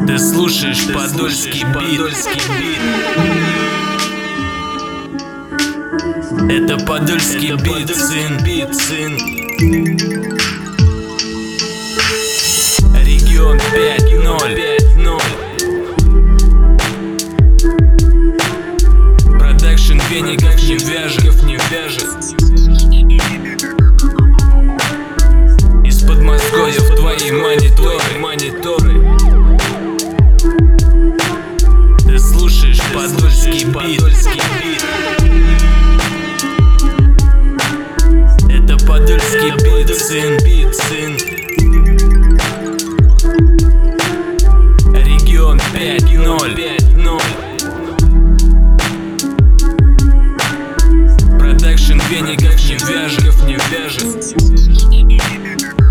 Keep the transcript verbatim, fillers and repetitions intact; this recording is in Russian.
Ты слушаешь подольский бит. Это подольский бит, сын, бит, сын. Регион пять ноль. Продакшн веников не вяжет, не вяжет. Из Подмосковья в твои мониторы, мониторы. Ты слушаешь подольский бит. Это подольский бит, сын, бит, сын. Регион пять ноль. Продакшн веников не вяжет, не вяжет.